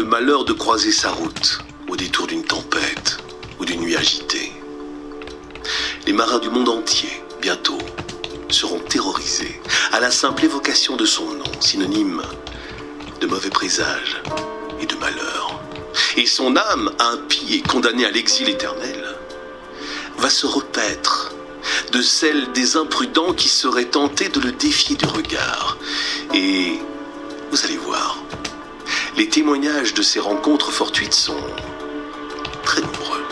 le malheur de croiser sa route au détour d'une tempête ou d'une nuit agitée. Les marins du monde entier, bientôt, seront terrorisés à la simple évocation de son nom, synonyme de mauvais présage et de malheur. Et son âme, impie et condamnée à l'exil éternel, va se repaître de celle des imprudents qui seraient tentés de le défier du regard. Et vous allez voir, les témoignages de ces rencontres fortuites sont très nombreux.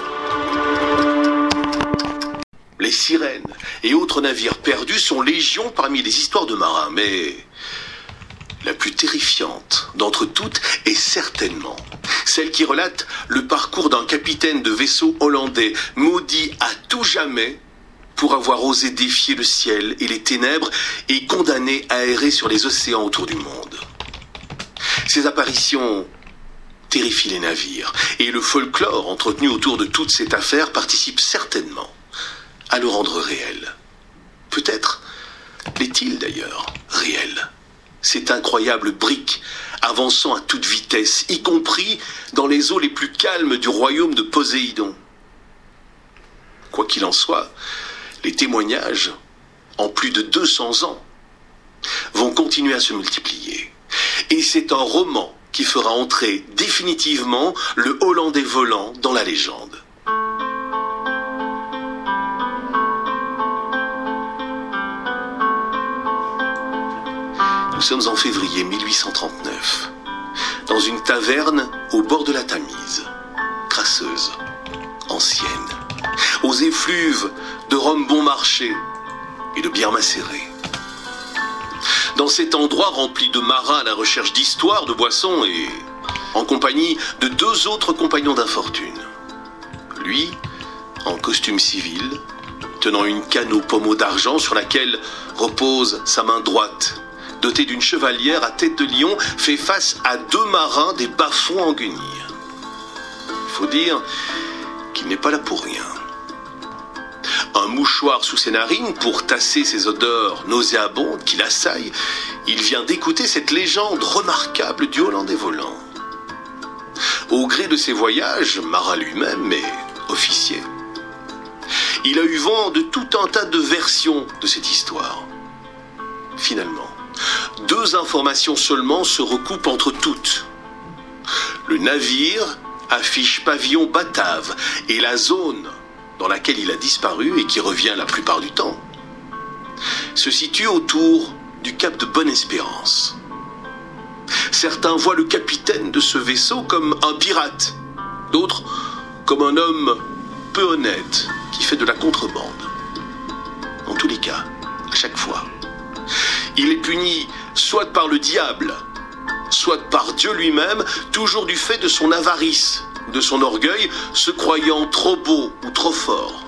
Les sirènes et autres navires perdus sont légion parmi les histoires de marins, mais la plus terrifiante d'entre toutes est certainement celle qui relate le parcours d'un capitaine de vaisseau hollandais maudit à tout jamais pour avoir osé défier le ciel et les ténèbres et condamné à errer sur les océans autour du monde. Ces apparitions terrifient les navires et le folklore entretenu autour de toute cette affaire participe certainement à le rendre réel. Peut-être l'est-il d'ailleurs réel. Cette incroyable brique avançant à toute vitesse, y compris dans les eaux les plus calmes du royaume de Poséidon. Quoi qu'il en soit, les témoignages, en plus de 200 ans, vont continuer à se multiplier. Et c'est un roman qui fera entrer définitivement le Hollandais volant dans la légende. Nous sommes en février 1839, dans une taverne au bord de la Tamise, crasseuse, ancienne, aux effluves de rhum bon marché et de bière macérée. Dans cet endroit rempli de marins à la recherche d'histoire, de boissons et en compagnie de 2 autres compagnons d'infortune. Lui, en costume civil, tenant une canne aux pommeaux d'argent sur laquelle repose sa main droite, doté d'une chevalière à tête de lion, fait face à 2 marins des bas-fonds en guenilles. Il faut dire qu'il n'est pas là pour rien. Un mouchoir sous ses narines pour tasser ces odeurs nauséabondes qui l'assaillent, il vient d'écouter cette légende remarquable du Hollandais volant. Au gré de ses voyages, marin lui-même, mais officier, il a eu vent de tout un tas de versions de cette histoire. Finalement, 2 informations seulement se recoupent entre toutes. Le navire affiche pavillon batave et la zone dans laquelle il a disparu et qui revient la plupart du temps se situe autour du cap de Bonne-Espérance. Certains voient le capitaine de ce vaisseau comme un pirate, d'autres comme un homme peu honnête qui fait de la contrebande. En tous les cas, à chaque fois, il est puni soit par le diable, soit par Dieu lui-même, toujours du fait de son avarice, de son orgueil, se croyant trop beau ou trop fort.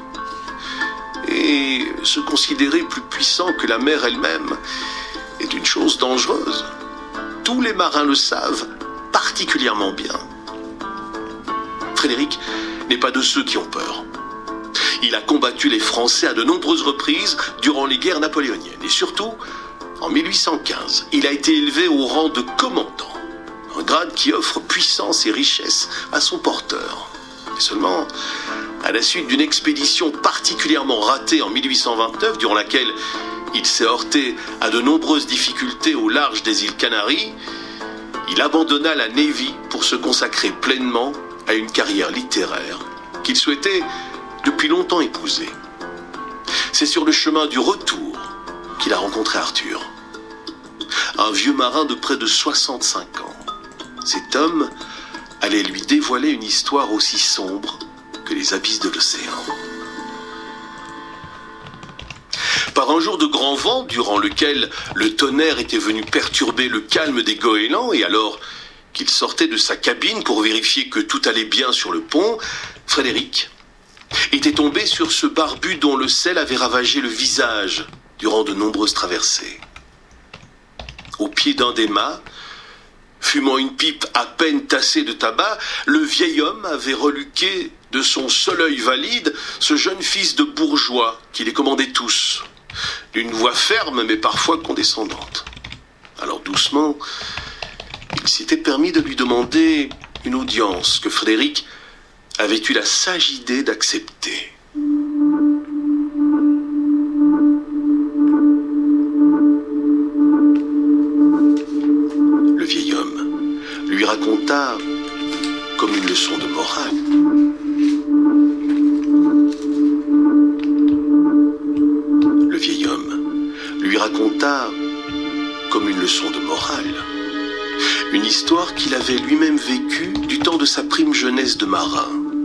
Et se considérer plus puissant que la mer elle-même est une chose dangereuse. Tous les marins le savent particulièrement bien. Frédéric n'est pas de ceux qui ont peur. Il a combattu les Français à de nombreuses reprises durant les guerres napoléoniennes. Et surtout, en 1815, il a été élevé au rang de commandant. Un grade qui offre puissance et richesse à son porteur. Et seulement, à la suite d'une expédition particulièrement ratée en 1829, durant laquelle il s'est heurté à de nombreuses difficultés au large des îles Canaries, il abandonna la Navy pour se consacrer pleinement à une carrière littéraire qu'il souhaitait depuis longtemps épouser. C'est sur le chemin du retour qu'il a rencontré Arthur, un vieux marin de près de 65 ans. Cet homme allait lui dévoiler une histoire aussi sombre que les abysses de l'océan. Par un jour de grand vent, durant lequel le tonnerre était venu perturber le calme des goélands, et alors qu'il sortait de sa cabine pour vérifier que tout allait bien sur le pont, Frédéric était tombé sur ce barbu dont le sel avait ravagé le visage durant de nombreuses traversées. Au pied d'un des mâts, fumant une pipe à peine tassée de tabac, le vieil homme avait reluqué de son seul œil valide ce jeune fils de bourgeois qui les commandait tous, d'une voix ferme mais parfois condescendante. Alors doucement, il s'était permis de lui demander une audience que Frédéric avait eu la sage idée d'accepter. Le vieil homme lui raconta, comme une leçon de morale, comme une leçon de morale, une histoire qu'il avait lui-même vécue du temps de sa prime jeunesse de marin.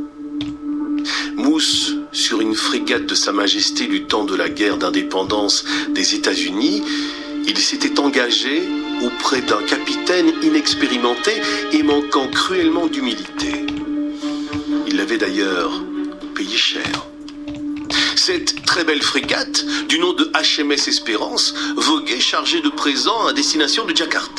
Mousse sur une frégate de Sa Majesté du temps de la guerre d'indépendance des États-Unis, il s'était engagé auprès d'un capitaine inexpérimenté et manquant cruellement d'humilité. Il l'avait d'ailleurs payé cher. Cette très belle frégate, du nom de HMS Espérance, voguait chargée de présents à destination de Jakarta.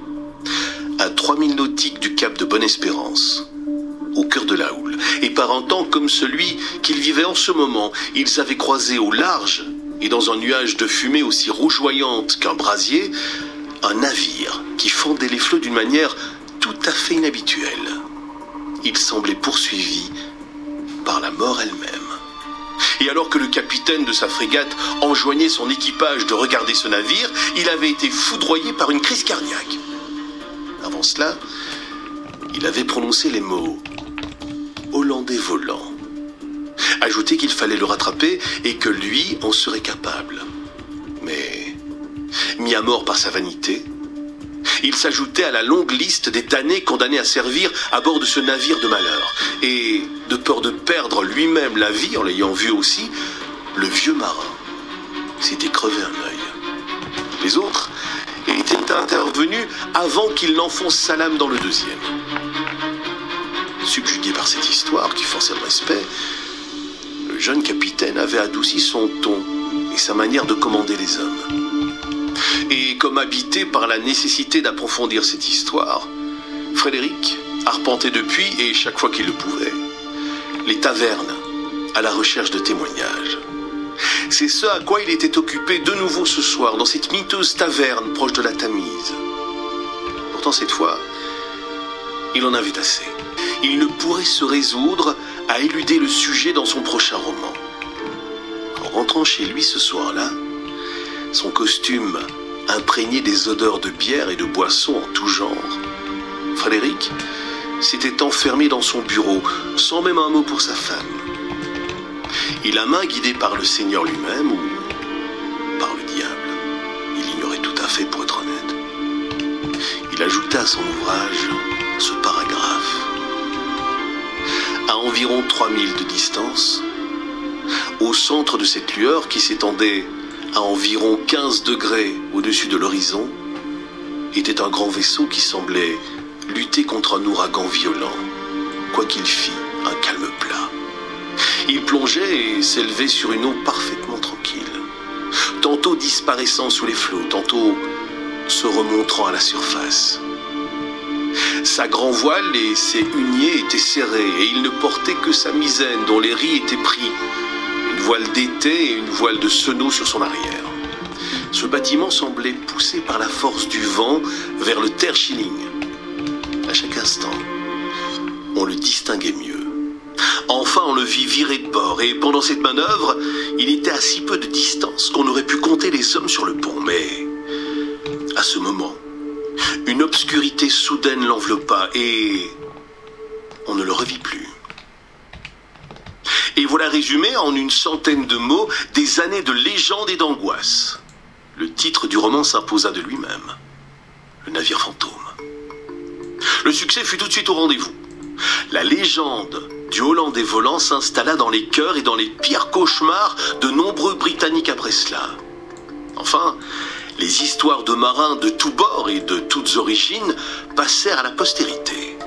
À 3000 nautiques du cap de Bonne-Espérance, au cœur de la houle, et par un temps comme celui qu'ils vivaient en ce moment, ils avaient croisé au large, et dans un nuage de fumée aussi rougeoyante qu'un brasier, un navire qui fendait les flots d'une manière tout à fait inhabituelle. Il semblait poursuivi par la mort elle-même. Et alors que le capitaine de sa frégate enjoignait son équipage de regarder ce navire, il avait été foudroyé par une crise cardiaque. Avant cela, il avait prononcé les mots « Hollandais volant », ajouté qu'il fallait le rattraper et que lui en serait capable. Mais, mis à mort par sa vanité, il s'ajoutait à la longue liste des damnés condamnés à servir à bord de ce navire de malheur. Et, de peur de perdre lui-même la vie en l'ayant vu aussi, le vieux marin s'était crevé un œil. Les autres étaient intervenus avant qu'il n'enfonce sa lame dans le deuxième. Subjugué par cette histoire qui forçait le respect, le jeune capitaine avait adouci son ton et sa manière de commander les hommes. Et comme habité par la nécessité d'approfondir cette histoire, Frédéric arpentait depuis, et chaque fois qu'il le pouvait, les tavernes à la recherche de témoignages. C'est ce à quoi il était occupé de nouveau ce soir, dans cette miteuse taverne proche de la Tamise. Pourtant cette fois, il en avait assez. Il ne pourrait se résoudre à éluder le sujet dans son prochain roman. En rentrant chez lui ce soir-là, son costume imprégné des odeurs de bière et de boissons en tout genre, Frédéric s'était enfermé dans son bureau, sans même un mot pour sa femme. Et la main guidée par le Seigneur lui-même ou par le diable, il ignorait tout à fait pour être honnête. Il ajouta à son ouvrage ce paragraphe. À environ 3000 de distance, au centre de cette lueur qui s'étendait à environ 15 degrés au-dessus de l'horizon, était un grand vaisseau qui semblait lutter contre un ouragan violent, quoiqu'il fît un calme plat. Il plongeait et s'élevait sur une eau parfaitement tranquille, tantôt disparaissant sous les flots, tantôt se remontrant à la surface. Sa grand voile et ses huniers étaient serrés et il ne portait que sa misaine dont les ris étaient pris, une voile d'été et une voile de senneau sur son arrière. Ce bâtiment semblait poussé par la force du vent vers le Terschelling. À chaque instant, on le distinguait mieux. Enfin, on le vit virer de bord, et pendant cette manœuvre, il était à si peu de distance qu'on aurait pu compter les hommes sur le pont. Mais, à ce moment, une obscurité soudaine l'enveloppa, et on ne le revit plus. Et voilà résumé en une centaine de mots des années de légende et d'angoisse. Le titre du roman s'imposa de lui-même. Le navire fantôme. Le succès fut tout de suite au rendez-vous. La légende du Hollandais volant s'installa dans les cœurs et dans les pires cauchemars de nombreux Britanniques après cela. Enfin, les histoires de marins de tous bords et de toutes origines passèrent à la postérité.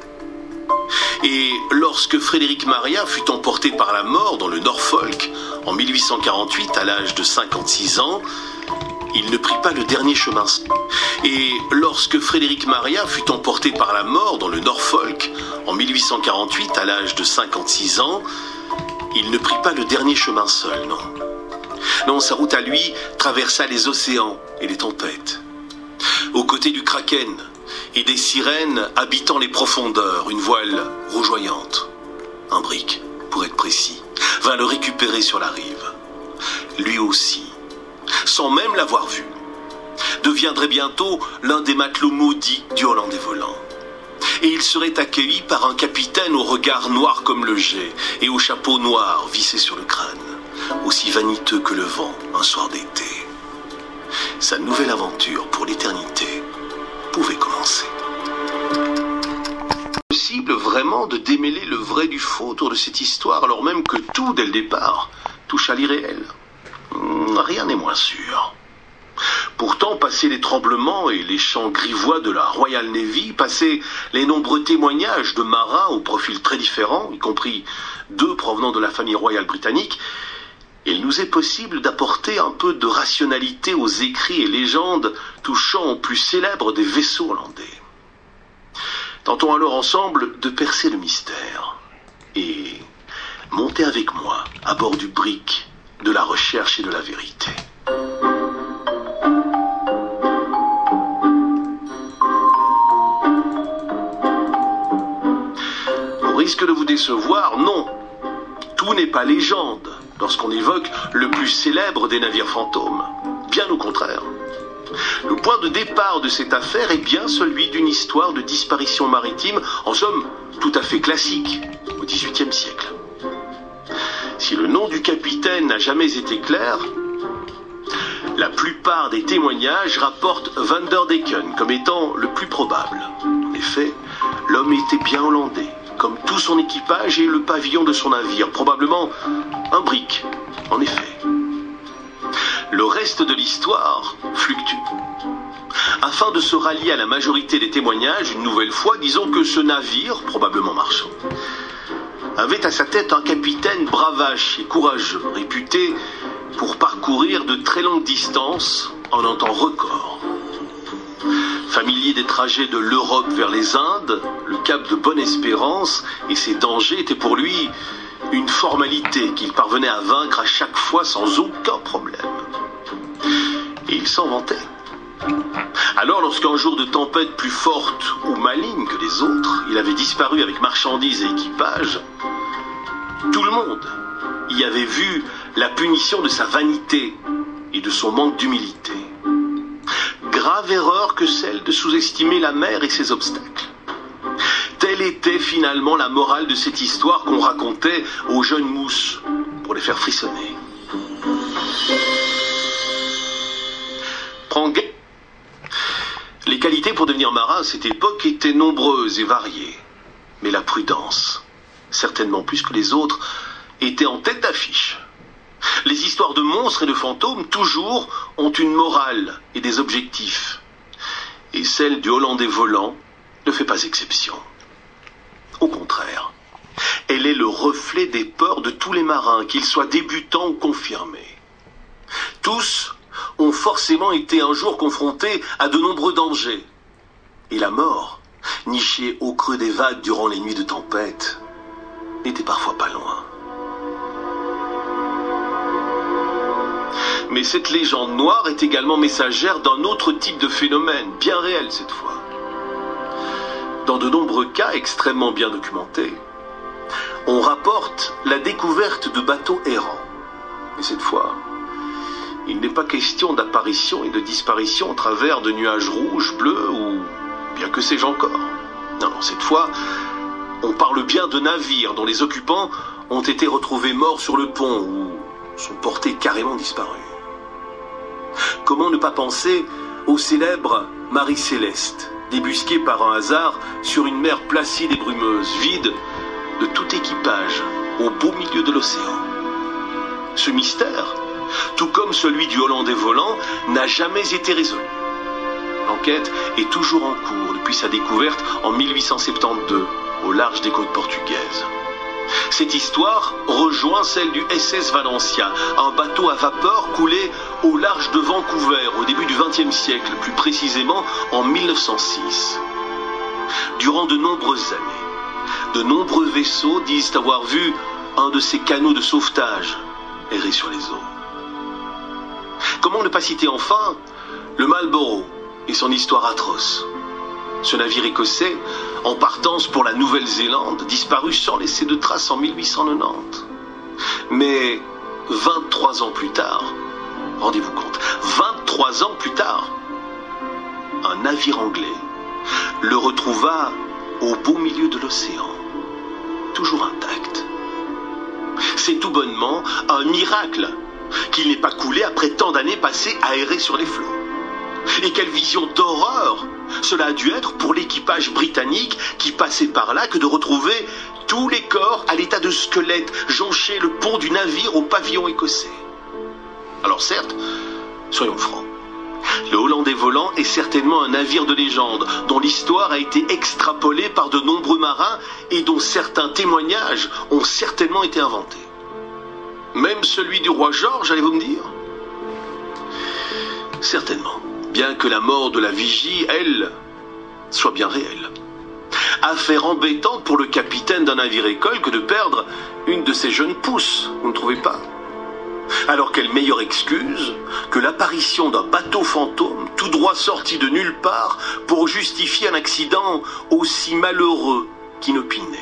Et lorsque Frédéric Maria fut emporté par la mort dans le Norfolk en 1848 à l'âge de 56 ans, il ne prit pas le dernier chemin. Et lorsque Frédéric Maria fut emporté par la mort dans le Norfolk en 1848 à l'âge de 56 ans, il ne prit pas le dernier chemin seul, non. Non, sa route à lui traversa les océans et les tempêtes. Aux côtés du Kraken et des sirènes habitant les profondeurs, une voile rougeoyante. Un brick, pour être précis, vint le récupérer sur la rive. Lui aussi, sans même l'avoir vu, deviendrait bientôt l'un des matelots maudits du Hollandais volant. Et il serait accueilli par un capitaine au regard noir comme le jet et au chapeau noir vissé sur le crâne, aussi vaniteux que le vent un soir d'été. Sa nouvelle aventure pour l'éternité pouvait commencer. Possible vraiment de démêler le vrai du faux autour de cette histoire, alors même que tout, dès le départ, touche à l'irréel? Rien n'est moins sûr. Pourtant, passé les tremblements et les champs grivois de la Royal Navy, passé les nombreux témoignages de marins aux profils très différents, y compris 2 provenant de la famille royale britannique, il nous est possible d'apporter un peu de rationalité aux écrits et légendes touchant au plus célèbre des vaisseaux hollandais. Tentons alors ensemble de percer le mystère et montez avec moi à bord du brick de la recherche et de la vérité. Au risque de vous décevoir, non, tout n'est pas légende lorsqu'on évoque le plus célèbre des navires fantômes. Bien au contraire. Le point de départ de cette affaire est bien celui d'une histoire de disparition maritime, en somme tout à fait classique, au XVIIIe siècle. Si le nom du capitaine n'a jamais été clair, la plupart des témoignages rapportent Van der Decken comme étant le plus probable. En effet, l'homme était bien hollandais, comme tout son équipage et le pavillon de son navire, probablement un brick, en effet. Le reste de l'histoire fluctue. Afin de se rallier à la majorité des témoignages, une nouvelle fois, disons que ce navire, probablement marchand, avait à sa tête un capitaine bravache et courageux, réputé pour parcourir de très longues distances en un temps record. Familier des trajets de l'Europe vers les Indes, le cap de Bonne-Espérance et ses dangers étaient pour lui une formalité qu'il parvenait à vaincre à chaque fois sans aucun problème. Et il s'en vantait. Alors, lorsqu'un jour de tempête plus forte ou maligne que les autres, il avait disparu avec marchandises et équipage, tout le monde y avait vu la punition de sa vanité et de son manque d'humilité. Grave erreur que celle de sous-estimer la mer et ses obstacles. Telle était finalement la morale de cette histoire qu'on racontait aux jeunes mousses pour les faire frissonner. Prends garde. Les qualités pour devenir marin à cette époque étaient nombreuses et variées. Mais la prudence, certainement plus que les autres, était en tête d'affiche. Les histoires de monstres et de fantômes, toujours, ont une morale et des objectifs. Et celle du Hollandais volant ne fait pas exception. Au contraire, elle est le reflet des peurs de tous les marins, qu'ils soient débutants ou confirmés. Tous ont forcément été un jour confrontés à de nombreux dangers. Et la mort, nichée au creux des vagues durant les nuits de tempête, n'était parfois pas loin. Mais cette légende noire est également messagère d'un autre type de phénomène, bien réel cette fois. Dans de nombreux cas extrêmement bien documentés, on rapporte la découverte de bateaux errants. Et cette fois, il n'est pas question d'apparition et de disparition au travers de nuages rouges, bleus ou bien que sais-je encore. Non, cette fois, on parle bien de navires dont les occupants ont été retrouvés morts sur le pont ou sont portés carrément disparus. Comment ne pas penser au célèbre Marie Céleste, débusqué par un hasard sur une mer placide et brumeuse, vide de tout équipage, au beau milieu de l'océan. Ce mystère, tout comme celui du Hollandais volant, n'a jamais été résolu. L'enquête est toujours en cours depuis sa découverte en 1872, au large des côtes portugaises. Cette histoire rejoint celle du SS Valencia, un bateau à vapeur coulé au large de Vancouver au début du XXe siècle, plus précisément en 1906. Durant de nombreuses années, de nombreux vaisseaux disent avoir vu un de ces canots de sauvetage errer sur les eaux. Comment ne pas citer enfin le Marlborough et son histoire atroce? Ce navire écossais, en partance pour la Nouvelle-Zélande, disparut sans laisser de traces en 1890. Mais 23 ans plus tard, rendez-vous compte, 23 ans plus tard, un navire anglais le retrouva au beau milieu de l'océan, toujours intact. C'est tout bonnement un miracle qu'il n'ait pas coulé après tant d'années passées aérées sur les flots. Et quelle vision d'horreur cela a dû être pour l'équipage britannique qui passait par là que de retrouver tous les corps à l'état de squelette joncher le pont du navire au pavillon écossais. Alors certes, soyons francs, le Hollandais volant est certainement un navire de légende dont l'histoire a été extrapolée par de nombreux marins et dont certains témoignages ont certainement été inventés. Même celui du roi George, allez-vous me dire? Certainement, bien que la mort de la Vigie, elle, soit bien réelle. Affaire embêtante pour le capitaine d'un navire-école que de perdre une de ses jeunes pousses, vous ne trouvez pas? Alors quelle meilleure excuse que l'apparition d'un bateau fantôme tout droit sorti de nulle part pour justifier un accident aussi malheureux qu'inopiné.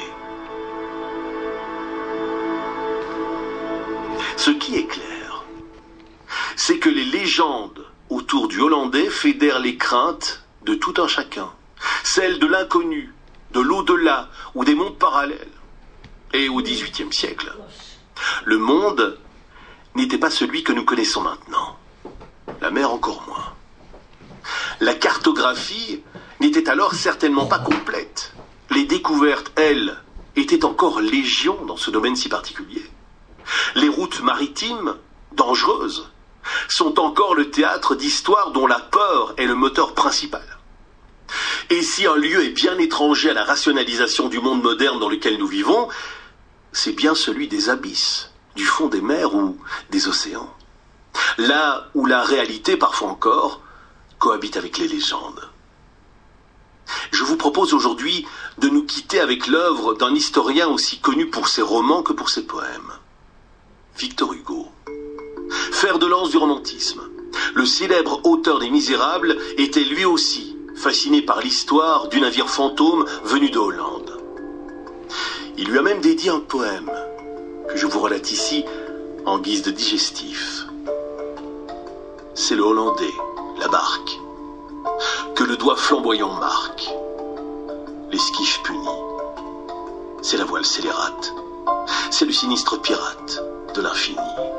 Ce qui est clair, c'est que les légendes autour du Hollandais fédèrent les craintes de tout un chacun, celles de l'inconnu, de l'au-delà ou des mondes parallèles. Et au XVIIIe siècle, le monde n'était pas celui que nous connaissons maintenant. La mer encore moins. La cartographie n'était alors certainement pas complète. Les découvertes, elles, étaient encore légion dans ce domaine si particulier. Les routes maritimes, dangereuses, sont encore le théâtre d'histoires dont la peur est le moteur principal. Et si un lieu est bien étranger à la rationalisation du monde moderne dans lequel nous vivons, c'est bien celui des abysses, du fond des mers ou des océans. Là où la réalité, parfois encore, cohabite avec les légendes. Je vous propose aujourd'hui de nous quitter avec l'œuvre d'un historien aussi connu pour ses romans que pour ses poèmes. Victor Hugo. Fer de lance du romantisme, le célèbre auteur des Misérables était lui aussi fasciné par l'histoire du navire fantôme venu de Hollande. Il lui a même dédié un poème que je vous relate ici en guise de digestif. C'est le Hollandais, la barque, que le doigt flamboyant marque, l'esquif puni. C'est la voile scélérate, c'est le sinistre pirate de l'infini.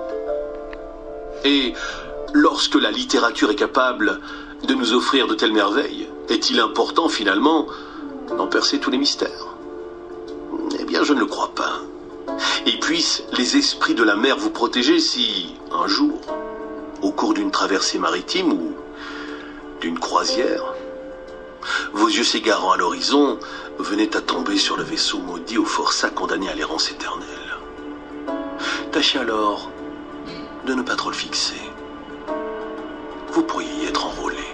Et lorsque la littérature est capable de nous offrir de telles merveilles, est-il important finalement d'en percer tous les mystères? Eh bien, je ne le crois pas. Et puissent les esprits de la mer vous protéger si, un jour, au cours d'une traversée maritime ou d'une croisière, vos yeux s'égarant à l'horizon venaient à tomber sur le vaisseau maudit au forçat condamné à l'errance éternelle. Tâchez alors de ne pas trop le fixer. Vous pourriez y être enrôlé.